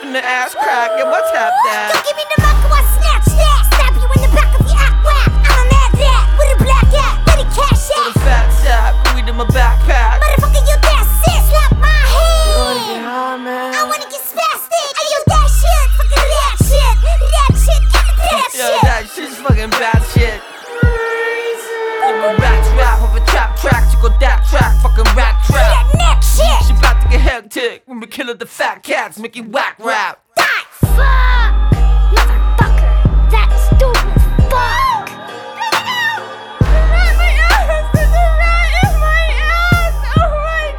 in the ass crack. Yeah, what's up that? You give me the mic, I snatch that. Stab you in the back of your act whack. I'm a mad rat with a black hat, with a cash With app. a fat sack, weed in my backpack. Motherfucker, you that shit, slap my You wanna get hand. high, man? I wanna get spastic. Are you that shit? Fucking that shit. That shit, give me that Yo, shit. that shit's fucking bad shit. I'm a rap of a trap track. She go that track, fucking rap trap. That neck shit. She bout to get hectic when we killing the fat cats, making whack rap. Die. Fuck. Motherfucker. That stupid fuck. My ass. There's a rat in my ass. Oh my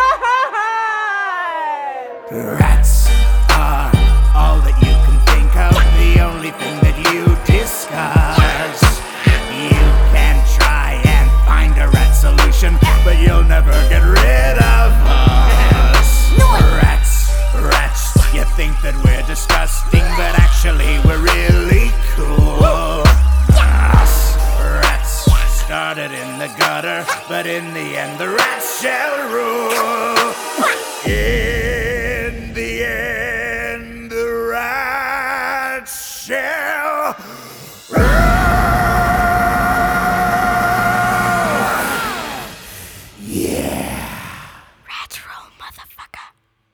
god. Rats are all that you can think of, the only thing that you discuss. You can try and find a rat solution, but you'll never get rid of us. Rats, you think that we're disgusting, but actually we're really cool. Us rats started in the gutter, but in the end the rats shall rule. In the end, the rats shall rule.